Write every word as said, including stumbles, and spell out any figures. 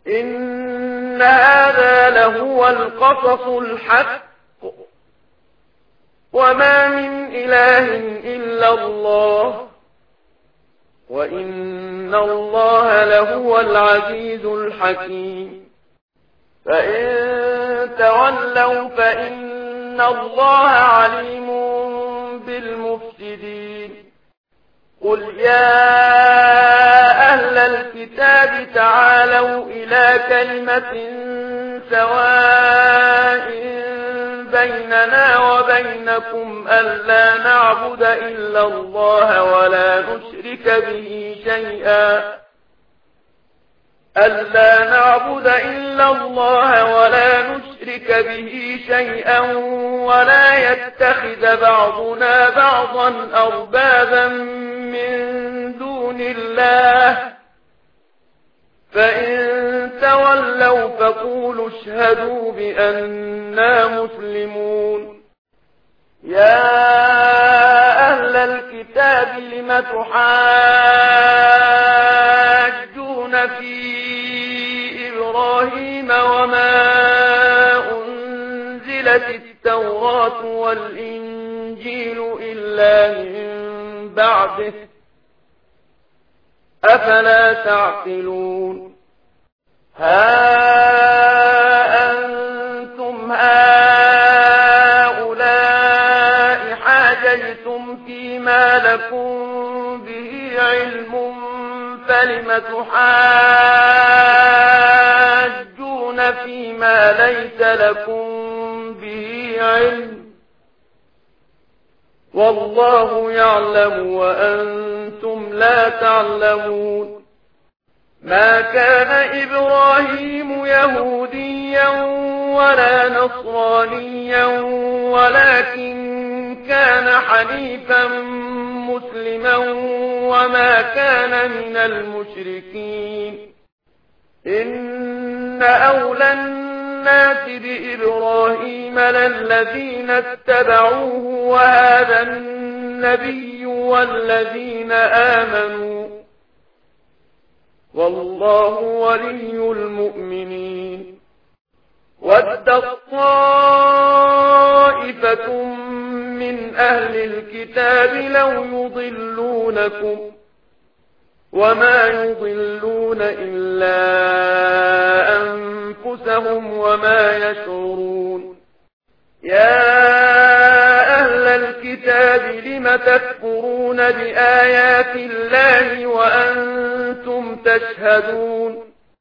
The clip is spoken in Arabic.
إن هذا لهو القصص الحق وما من إله إلا الله وإن الله لهو العزيز الحكيم فإن تولوا فإن الله عليم بالمفسدين قل يا أهل الكتاب تعالوا إلى كلمة سواء بيننا وبينكم ألا نعبد إلا الله ولا نشرك به شيئا ألا نعبد إلا الله ولا نشرك به شيئا ولا يتخذ بعضنا بعضا أربابا من دون الله فإن تولوا فقولوا اشهدوا بأننا مسلمون يا أهل الكتاب لم تحاجون في إبراهيم وما أنزلت التوراة والإنجيل إلا من بعده أفلا تعقلون ها أنتم هؤلاء حاججتم فيما لكم به علم فلم تحاجون فيما ليس لكم به علم والله يعلم وأنتم لا تعلمون ما كان إبراهيم يهوديا ولا نصرانيا ولكن كان حنيفا مسلما وما كان من المشركين إن أولى الناس بإبراهيم للذين اتبعوه وهذا النبي والذين آمنوا والله ولي المؤمنين ود طائفة من أهل الكتاب لو يضلونكم وما يضلون إلا أنفسهم وما يشعرون يا أهل الكتاب لم تكفرون بآيات الله وأنتم تشهدون